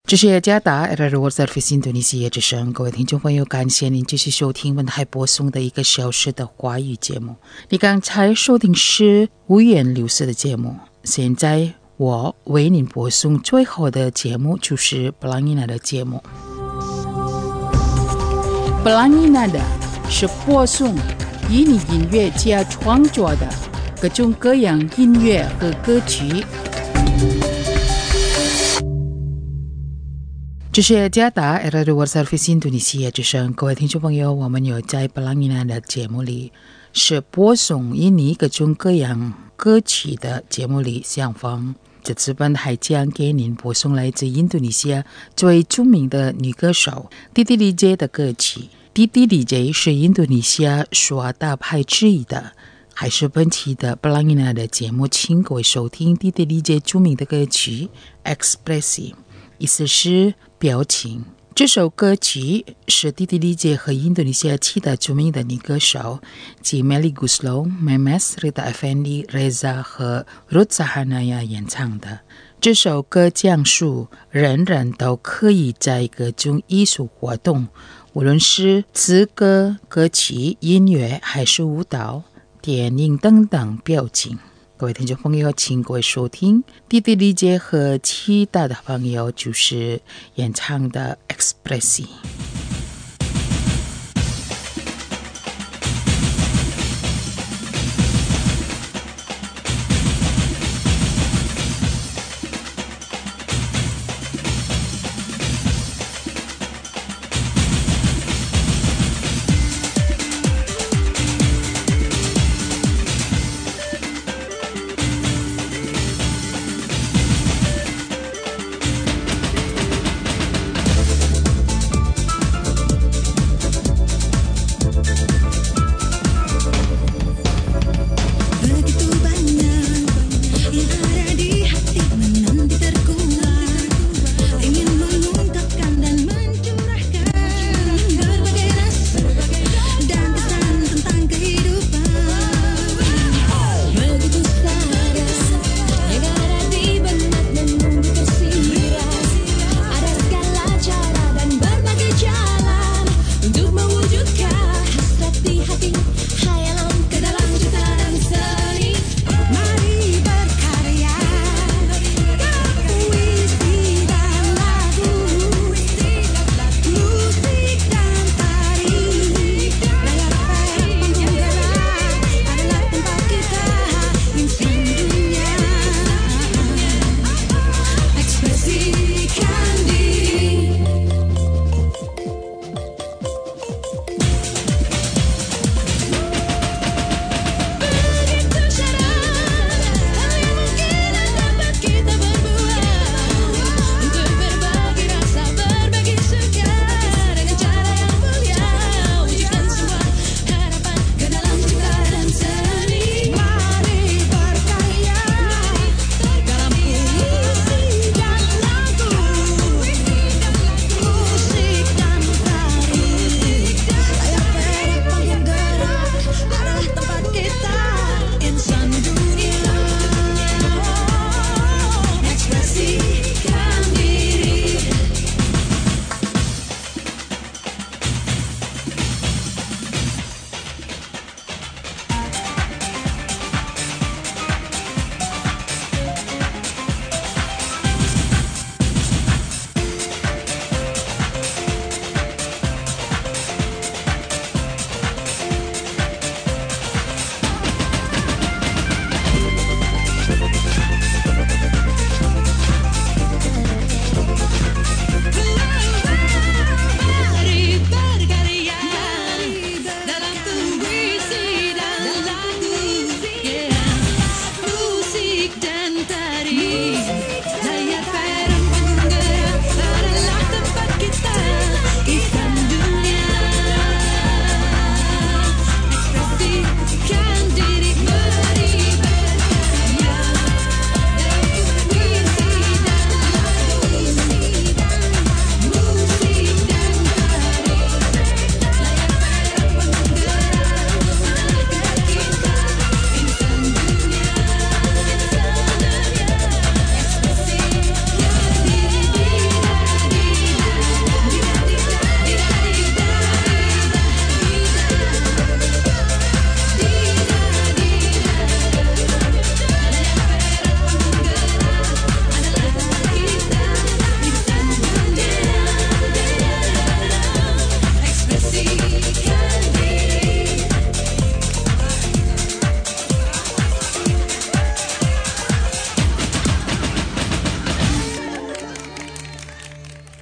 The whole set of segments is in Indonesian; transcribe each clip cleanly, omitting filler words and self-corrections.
这是雅加达 RRO Service Indonesia 之声，各位听众朋友，感谢您继续收听文海播送的1个小时的华语节目。你刚才收听是五颜六色的节目，现在我为您播送最后的节目，就是布朗伊娜的节目。布朗伊娜的是播送以你音乐家创作的各种各样音乐和歌曲。这是雅加达 RRO Service Indonesia 之声，各位听众朋友，我们有在布朗伊娜的节目里是播送以你各种各样歌曲的节目里相逢。这次本还将给您播送来自印度尼西亚最著名的女歌手蒂蒂丽姐的歌曲。蒂蒂丽姐是印度尼西亚数大牌之一的，还是本期的布朗伊娜的节目，请各位收听蒂蒂丽姐著名的歌曲 Expresi， 意思是表情。这首歌曲是蒂蒂丽姐和印度尼西亚其他著名的女歌手及 Melly Goeslaw、Memes、Rita Effendi、Reza 和 Ruth Sahanaya 演唱的。这首歌讲述人人都可以在各种艺术活动，无论是词歌、歌曲、音乐还是舞蹈、电影等等表情。各位听众朋友，请各位收听蒂蒂丽姐和其他的朋友就是演唱的 Expresi。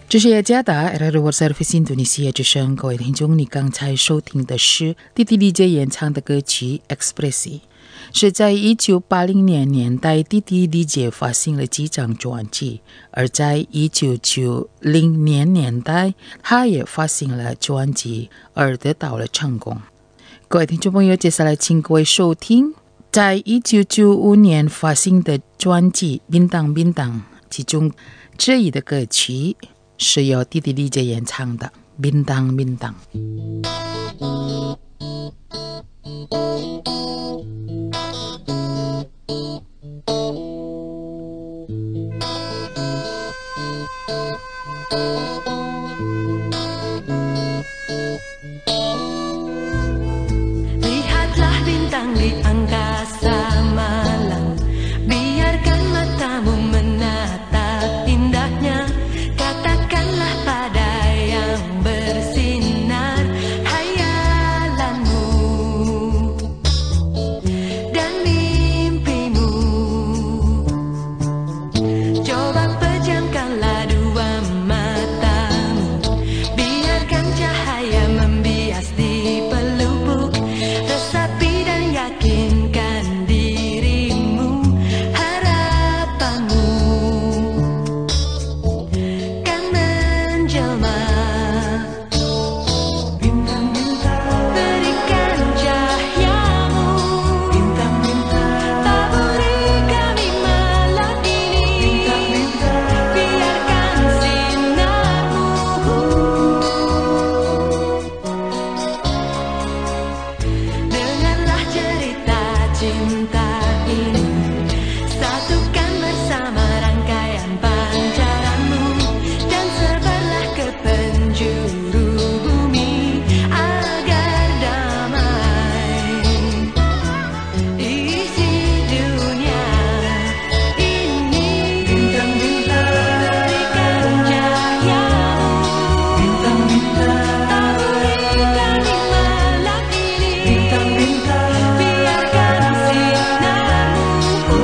这是雅加达 RRY Service Indonesia 之声，各位听众，你刚才收听的是弟弟丽姐演唱的歌曲 Ekspresi， 是在1980年代弟弟丽姐发行了几张专辑，而在1990年代她也发行了专辑而得到了成功。各位听众朋友，接下来请各位收听在1995年发行的专辑《Bintang Bintang》其中这一的歌曲是由弟弟丽姐演唱的《Bintang Bintang》。 Lihatlah bintang di angkasa malam, biarkan matamu menatap indahnya. Katakanlah pada yang bersinar hayalanmu dan mimpimu. Coba pejamkanlah dua matamu, biarkan cahaya membias di pelupuk, resapi dan yakinkan dirimu. Harapanmu kan menjelma. Bintang-bintang, berikan cahayamu. Bintang-bintang, taburi kami malam ini. Bintang-bintang, biarkan sinarmu. Dengarlah cerita cinta ini, satukan bersama rangkaian pancaranmu, dan sebarlah ke penjuru bumi agar damai isi dunia ini. Bintang-bintang, berikan cahayamu. Bintang-bintang, taburi kami malam ini. Bintang-bintang, biarkan sinarmu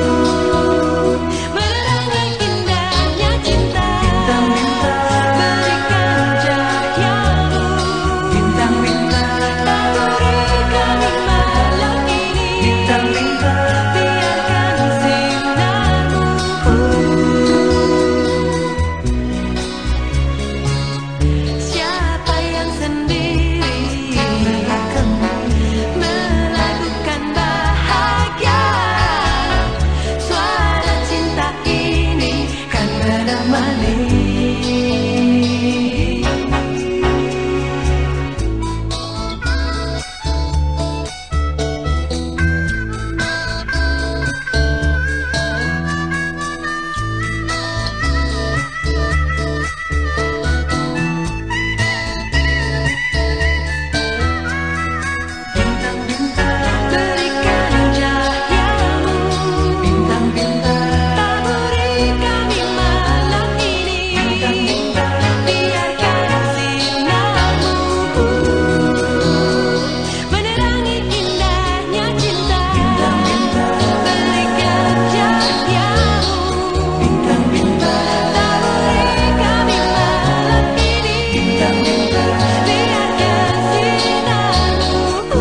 menerangi indahnya cinta. Bintang-bintang, berikan cahayamu. Bintang-bintang, taburi kami malam ini. Bintang-bintang, biarkan sinarmu. Siapa yang sendiri melakukan bahagia, suara cinta ini kan menemani. Berikan cahayamu. Bintang-bintang, taburi kami malam ini. Bintang-bintang, biarkan sinarmu menerangi indahnya cinta. Bintang-bintang, berikan cahayamu. Bintang-bintang, taburi kami malam ini. Bintang-bintang, biarkan sinarmu.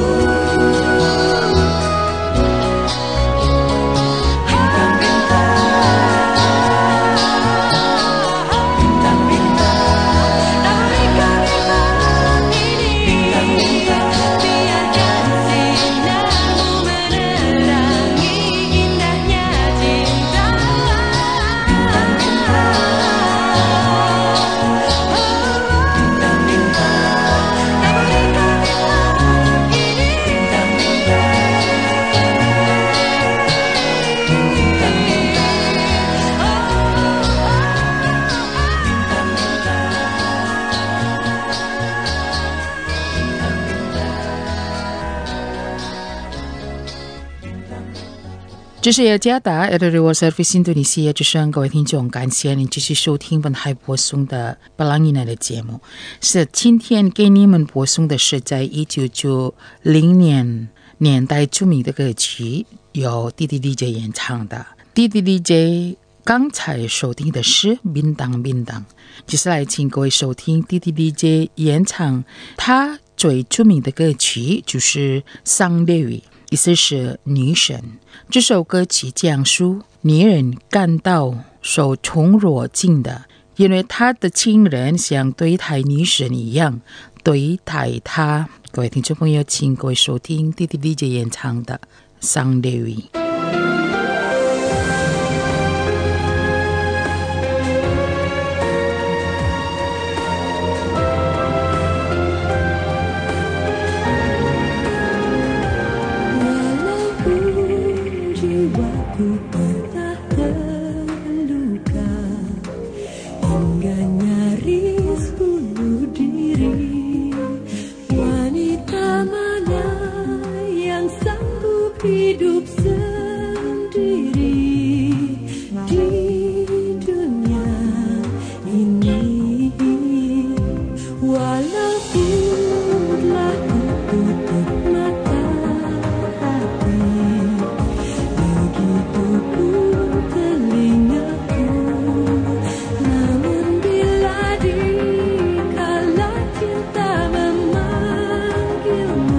"这是雅加达 RRY Service Indonesia 之声，各位听众，感谢您继续收听本台播送的布朗伊奈的节目。是今天给你们播送的是在1990年代著名的歌曲，由弟弟丽姐演唱的。弟弟丽姐刚才收听的是冰当冰当，接下来请各位收听弟弟 DJ 演唱他最出名的歌曲，就是桑列维，意思是女神。这首歌曲讲述女人感到受宠若惊的，因为她的亲人像对待女神一样对待她。各位听众朋友，请各位收听弟弟 DJ 演唱的桑列维。 Hidup sendiri di dunia ini, walaupun telah tutup mata hati, begitu pun telingaku. Namun bila dikala cinta memanggilmu,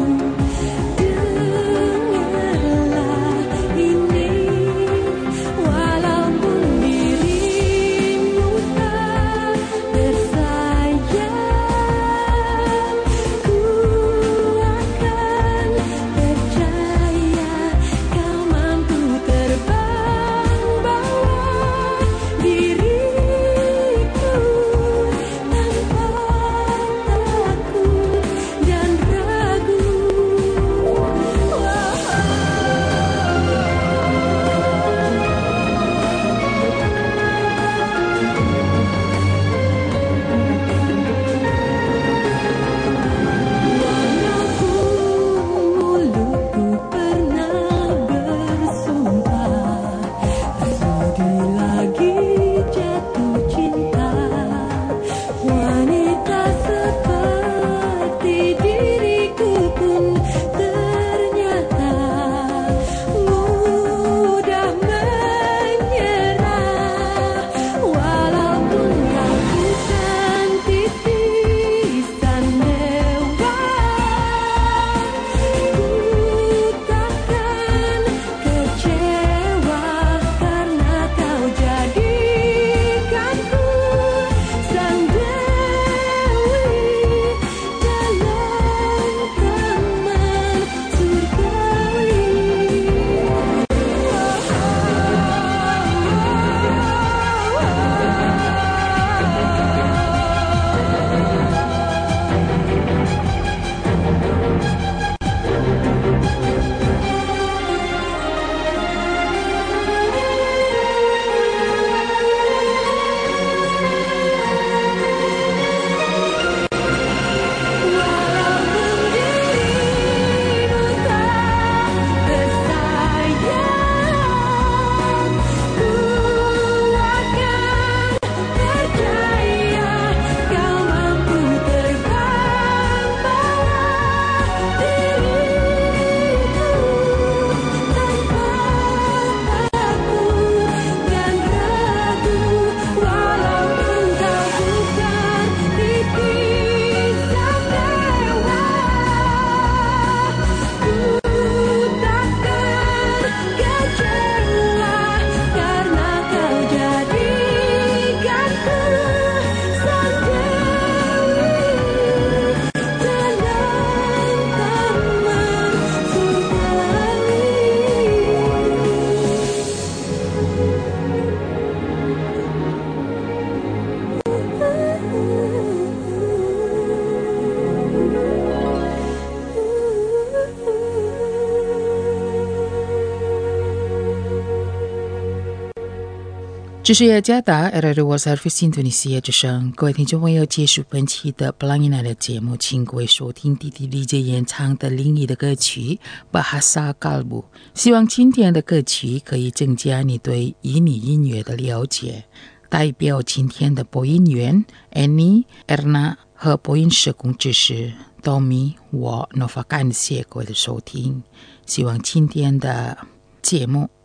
这是雅加达 RRY Service Indonesia 之声，各位听众朋友，结束本期的Pelangi的节目，请各位收听弟弟 DJ 演唱的另一的歌曲 Bahasa Kalbu。希望今天的歌曲可以增加你对印尼音乐的了解。代表今天的播音员 Annie、Erna 和播音社工知识 Tommy， 我 Nova 感谢各位的收听。希望今天的节目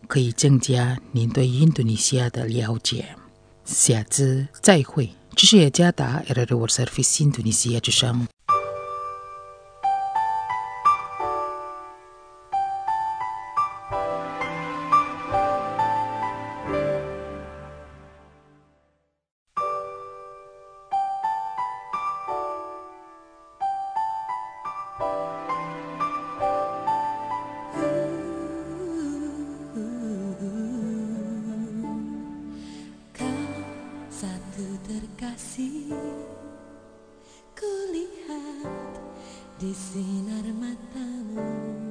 可以增加您对印度尼西亚的了解。下次再会，这是雅加达 RRI World Service Indonesia 之声。 Terkasih, kulihat di sinar matamu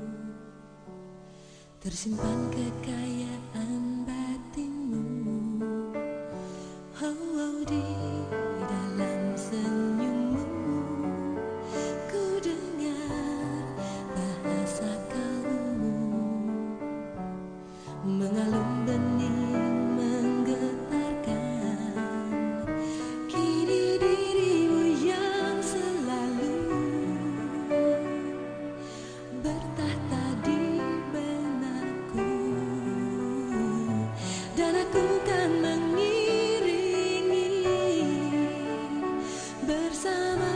tersimpan kekayaan batinmu. Di dalam senyummu ku dengar bahasa kalbumu mengalun bening menggetarkan. Kini dirimu yang selalu bertahta di benakku, dan aku kan mengiringi bersama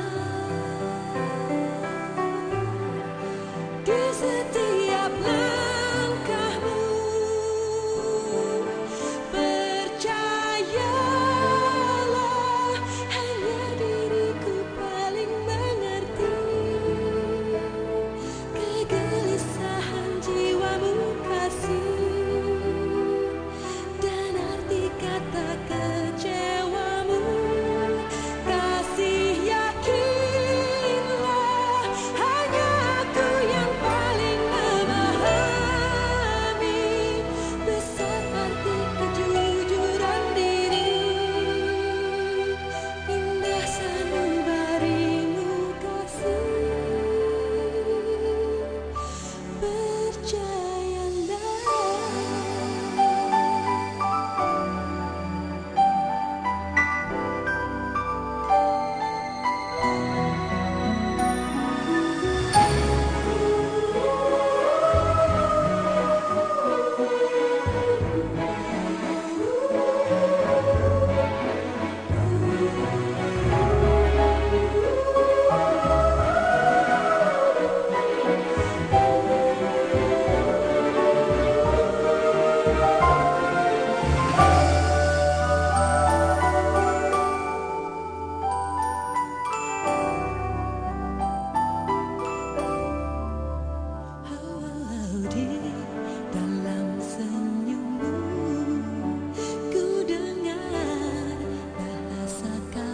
di setiap langkahmu. Percayalah, hanya diriku paling mengerti kegelisahan jiwamu kasih, dan arti kata kecewamu. Kasih, yakinlah, hanya aku yang paling memahami besar arti kejujuran diri. Indah sanubarimu kasih, di dalam senyummu ku dengar bahasa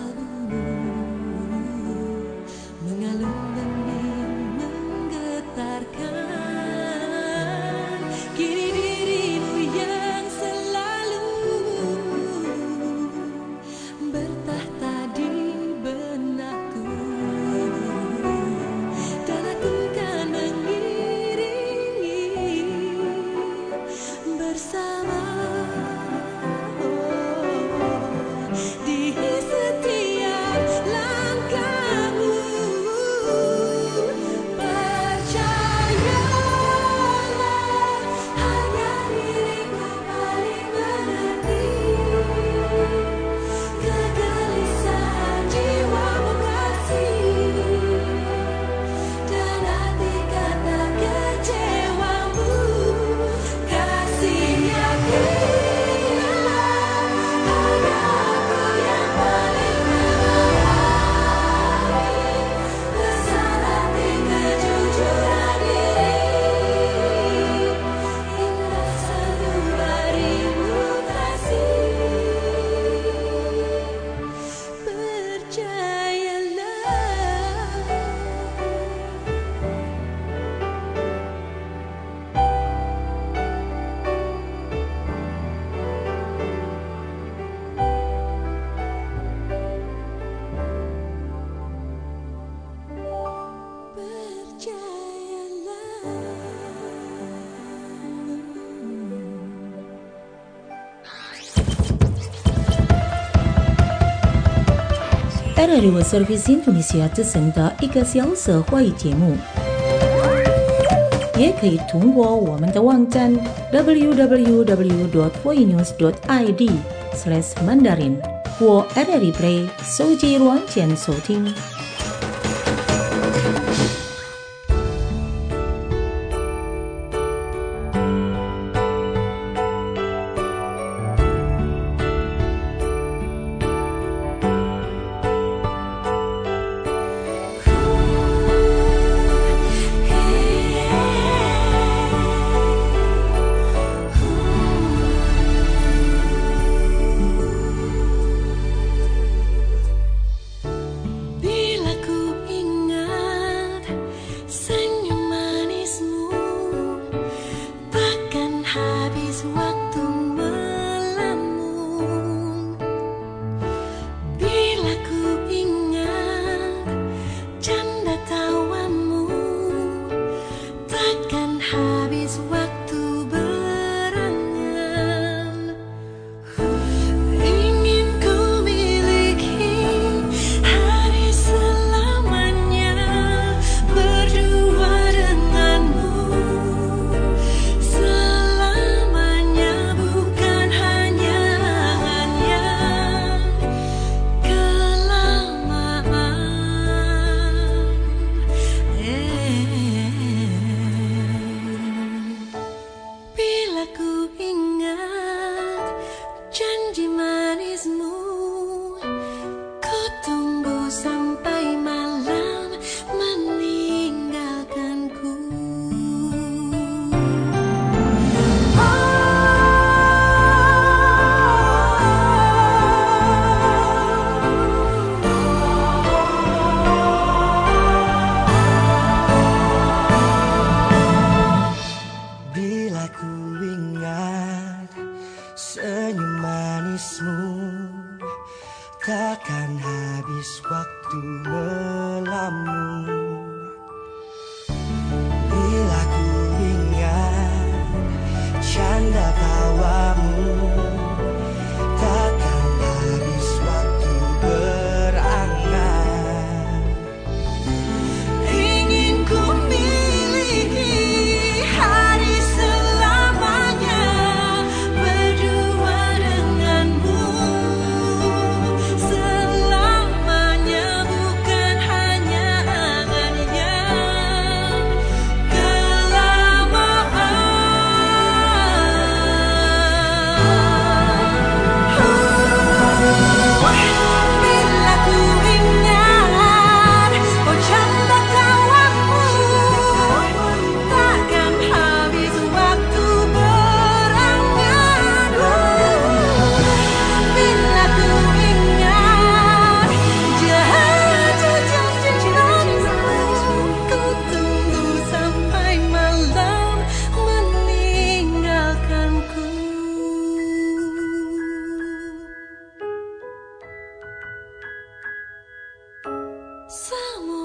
kalbumu mengalun bening menggetarkan. Kini dirimu yang selalu bertahta di benakku, dan aku kan mengiringi bersama di setiap langkahmu. Percayalah, hanya diriku paling mengerti kegelisahan jiwamu kasih, dan arti kata kecewamu. Kasih, yakinlah, hanya aku yang paling memahami besar arti kejujuran diri. Indah sanubarimu kasih, RRI World Service Indonesia 之声的一个小时华语节目。 也可以通过我们的网站 www.voinews.id/Mandarin 或 RRI Play 手机软件收听。 Takkan habis waktu melamun. Bila ku ingat canda tawamu, takkan habis waktu berangan. Ingin ku miliki hari selamanya berdua denganmu. Selamanya bukan hanya angan-angan kelamaan. Bila ku ingat canda tawamu, takkan habis waktu berangan. Bila ku ingat jatuh cintamu, ku tunggu sampai malam meninggalkanku. Semua